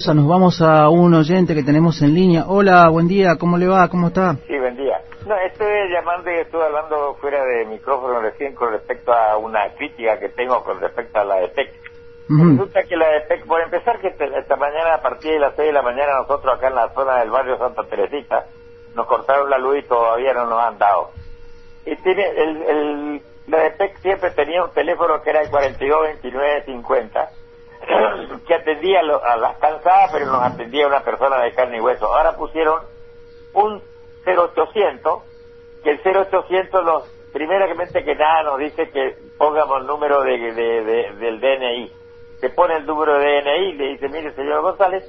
Nos vamos a un oyente que tenemos en línea. Hola, buen día, ¿cómo le va? ¿Cómo está? Sí, buen día. No, estoy llamando y estuve hablando fuera de micrófono recién con respecto a una crítica que tengo con respecto a la EPEC. Resulta que la EPEC, por empezar, que esta mañana a partir de las 6 de la mañana nosotros acá en la zona del barrio Santa Teresita nos cortaron la luz y todavía no nos han dado. Y tiene la EPEC siempre tenía un teléfono que era el 422950 que atendía a las cansadas, pero nos atendía una persona de carne y hueso. Ahora pusieron un 0800, que el 0800 primeramente que nada nos dice que pongamos el número del DNI. Se pone el número de DNI y le dice, mire señor González,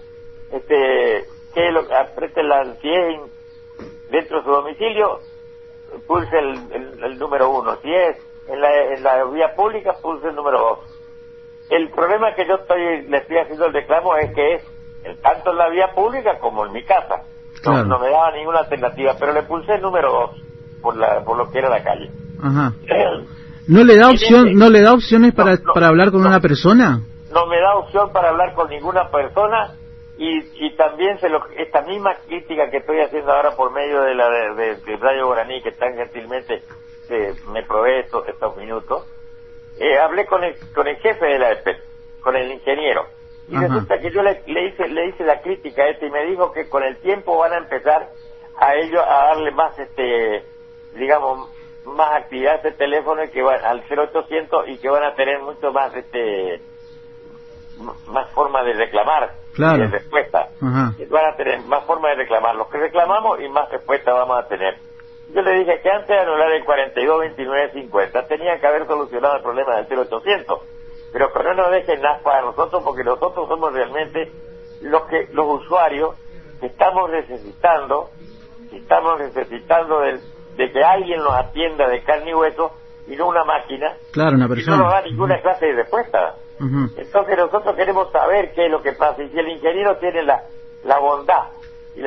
apriete si es dentro de su domicilio, pulse el número 1. Si es en la vía pública, pulse el número 2. El problema que yo le estoy haciendo el reclamo es que es tanto en la vía pública como en mi casa. Claro. No me daba ninguna alternativa, pero le pulsé el número 2 por lo que era la calle. Ajá. ¿No le da opciones para hablar con una persona? No me da opción para hablar con ninguna persona y también esta misma crítica que estoy haciendo ahora por medio de Radio Guaraní, que tan gentilmente me provee estos minutos. Hablé con el jefe de la EPEC, con el ingeniero, y Ajá. resulta que yo le hice la crítica a y me dijo que con el tiempo van a empezar a darle más digamos más actividad a ese teléfono, y que van al 0800 y que van a tener mucho más más forma de reclamar. Claro. Y de respuesta. Ajá. Van a tener más forma de reclamar los que reclamamos y más respuesta vamos a tener. Yo le dije que antes de anular el 422950 tenía que haber solucionado el problema del 0800, pero que no nos dejen nada para nosotros, porque nosotros somos realmente los usuarios que estamos necesitando de que alguien nos atienda de carne y hueso y no una máquina. Claro, una y persona. no nos da ninguna clase de respuesta. Uh-huh. Entonces nosotros queremos saber qué es lo que pasa, y si el ingeniero tiene la bondad y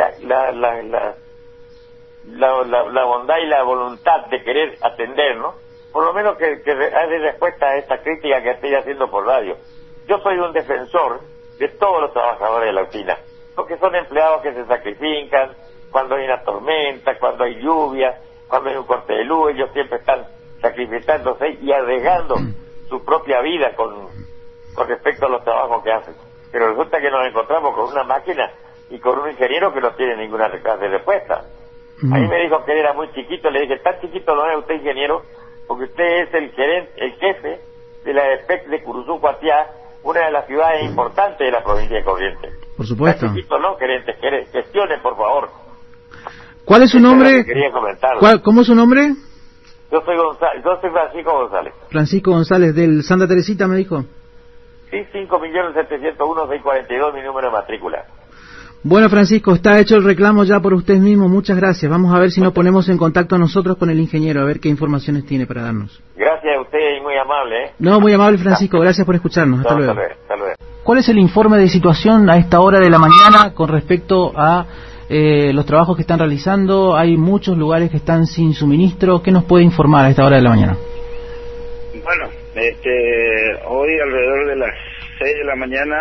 la bondad y la voluntad de querer atendernos, por lo menos que dé respuesta a esta crítica que estoy haciendo por radio. Yo soy un defensor de todos los trabajadores de la usina, porque son empleados que se sacrifican cuando hay una tormenta, cuando hay lluvia, cuando hay un corte de luz. Ellos siempre están sacrificándose y arriesgando su propia vida con respecto a los trabajos que hacen. Pero resulta que nos encontramos con una máquina y con un ingeniero que no tiene ninguna clase de respuesta. A mí me dijo que él era muy chiquito. Le dije, tan chiquito no es usted, ingeniero, porque usted es el jefe de la EPEC de Curuzú, Cuatiá, una de las ciudades importantes de la provincia de Corrientes. Por supuesto. Tan chiquito no, gerente, gestione, por favor. ¿Cuál es su nombre? Quería comentarlo. ¿Cómo es su nombre? Yo soy Francisco González. Francisco González, del Santa Teresita, me dijo. Sí, 5.701.642, mi número de matrícula. Bueno, Francisco, está hecho el reclamo ya por usted mismo. Muchas gracias. Vamos a ver si nos ponemos en contacto nosotros con el ingeniero, a ver qué informaciones tiene para darnos. Gracias a usted, y muy amable. No, muy amable, Francisco. Gracias por escucharnos. Hasta luego. Hasta luego. ¿Cuál es el informe de situación a esta hora de la mañana con respecto a los trabajos que están realizando? Hay muchos lugares que están sin suministro. ¿Qué nos puede informar a esta hora de la mañana? Bueno, hoy alrededor de las 6 de la mañana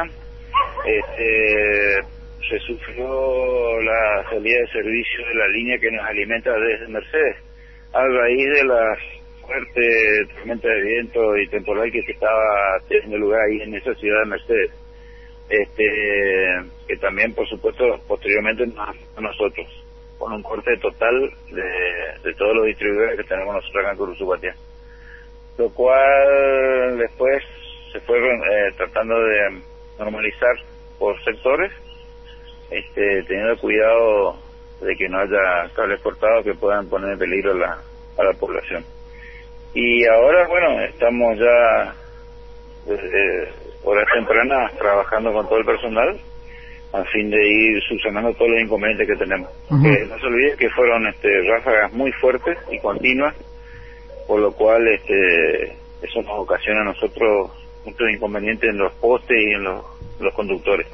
se sufrió la salida de servicio de la línea que nos alimenta desde Mercedes, a raíz de la fuerte tormenta de viento y temporal que estaba teniendo lugar ahí en esa ciudad de Mercedes, que también, por supuesto, posteriormente nos afectó a nosotros, con un corte total de todos los distribuidores que tenemos nosotros acá en Curuzú, Cuatiá. Lo cual después se fue tratando de normalizar por sectores, teniendo cuidado de que no haya cables cortados que puedan poner en peligro a la población. Y ahora, bueno, estamos ya desde horas tempranas trabajando con todo el personal a fin de ir subsanando todos los inconvenientes que tenemos. Uh-huh. No se olvide que fueron ráfagas muy fuertes y continuas, por lo cual eso nos ocasiona a nosotros muchos inconvenientes en los postes y en los conductores.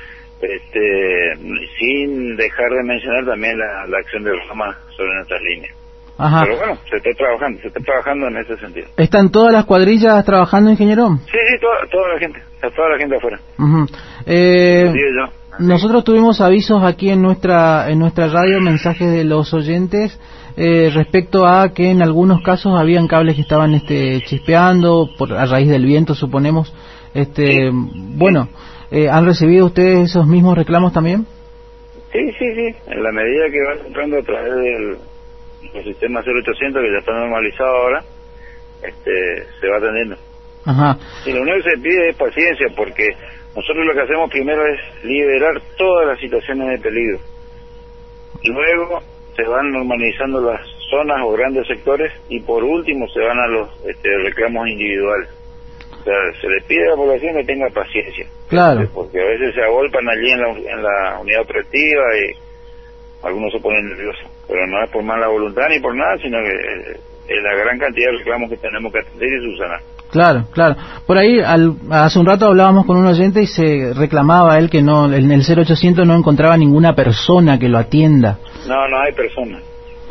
Sin dejar de mencionar también la acción de Rama sobre nuestras líneas. Ajá. Pero bueno, se está trabajando en ese sentido. ¿Están todas las cuadrillas trabajando, ingeniero? Sí, toda la gente afuera. Uh-huh. Nosotros tuvimos avisos aquí en nuestra radio, mensajes de los oyentes respecto a que en algunos casos habían cables que estaban chispeando a raíz del viento, suponemos. Bueno, ¿han recibido ustedes esos mismos reclamos también? Sí, en la medida que van entrando a través del sistema 0800, que ya está normalizado ahora, se va atendiendo. Ajá. Y lo único que se pide es paciencia, porque nosotros lo que hacemos primero es liberar todas las situaciones de peligro. Luego se van normalizando las zonas o grandes sectores, y por último se van a los reclamos individuales. O sea, se le pide a la población que tenga paciencia. Claro. Porque a veces se agolpan allí en la unidad operativa y algunos se ponen nerviosos. Pero no es por mala voluntad ni por nada, sino que es la gran cantidad de reclamos que tenemos que atender y subsanar. Claro. Por ahí, hace un rato hablábamos con un oyente y se reclamaba él que en el 0800 no encontraba ninguna persona que lo atienda. No hay personas.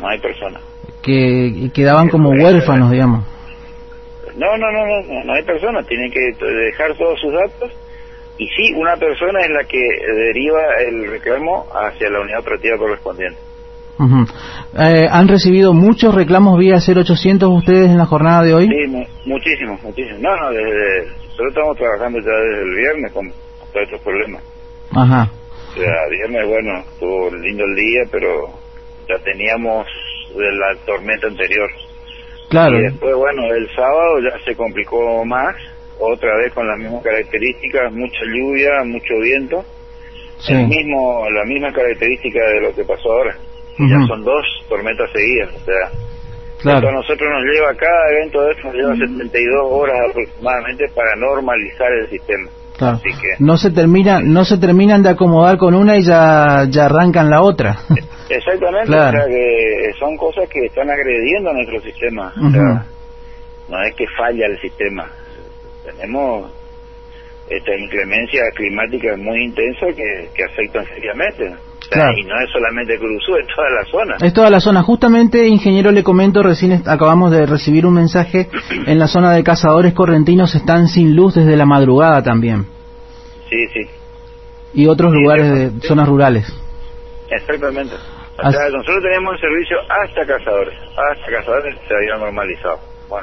Que quedaban como huérfanos, digamos. No hay personas. Tienen que dejar todos sus datos, y sí, una persona es la que deriva el reclamo hacia la unidad operativa correspondiente. Uh-huh. ¿Han recibido muchos reclamos vía 0800 ustedes en la jornada de hoy? Sí, muchísimos. Nosotros estamos trabajando ya desde el viernes con todos estos problemas. Ajá. O sea, viernes, bueno, estuvo lindo el día, pero ya teníamos de la tormenta anterior. Claro. Y después, bueno, el sábado ya se complicó más, otra vez con las mismas características, mucha lluvia, mucho viento. Sí. La misma característica de lo que pasó ahora. Uh-huh. Ya son 2 tormentas seguidas, o sea, claro. Esto a nosotros nos lleva, cada evento de estos nos lleva 72 horas aproximadamente para normalizar el sistema. Claro. Así que no se terminan de acomodar con una y ya arrancan la otra. Exactamente, claro. O sea que son cosas que están agrediendo a nuestro sistema. Uh-huh. O sea, no es que falla el sistema. Tenemos esta inclemencia climática muy intensa que afectan seriamente. O sea, claro. Y no es solamente Curuzú, es toda la zona. Es toda la zona. Justamente, ingeniero, le comento, recién acabamos de recibir un mensaje, en la zona de Cazadores Correntinos están sin luz desde la madrugada también. Sí. Y otros lugares de zonas rurales. Exactamente. O sea, nosotros teníamos un servicio hasta Cazadores se había normalizado.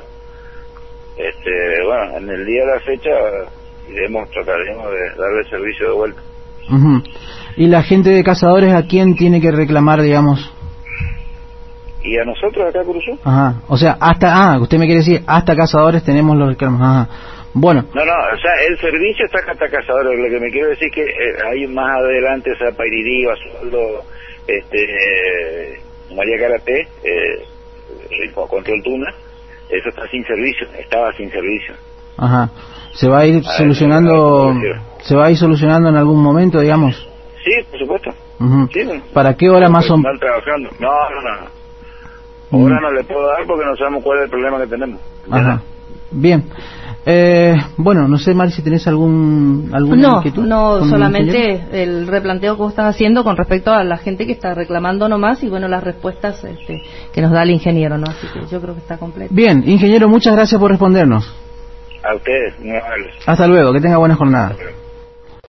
Bueno, en el día de la fecha trataremos de darle el servicio de vuelta. Uh-huh. ¿Y la gente de Cazadores a quién tiene que reclamar, digamos? ¿Y a nosotros acá, Curuzú? Ajá, o sea, usted me quiere decir, hasta Cazadores tenemos los reclamos. Ajá. Bueno. No, o sea, el servicio está hasta Cazadores. Lo que me quiero decir que hay más adelante, o sea, Pairirí, Basualdo, María Carapé, Control Tuna, eso está sin servicio, estaba sin servicio. Ajá. ¿Se va a ir solucionando en algún momento, digamos? Sí, por supuesto. Uh-huh. Sí, ¿Para qué hora más o menos? Están trabajando. No. Ahora no le puedo dar porque no sabemos cuál es el problema que tenemos. Ajá. Bien. Bueno, no sé, Mari, si tenés alguna inquietud. No, solamente el replanteo que vos estás haciendo con respecto a la gente que está reclamando nomás, y bueno, las respuestas que nos da el ingeniero, ¿no? Así que yo creo que está completo. Bien, ingeniero, muchas gracias por respondernos. A ustedes, muy amables. Hasta luego, que tenga buena jornada.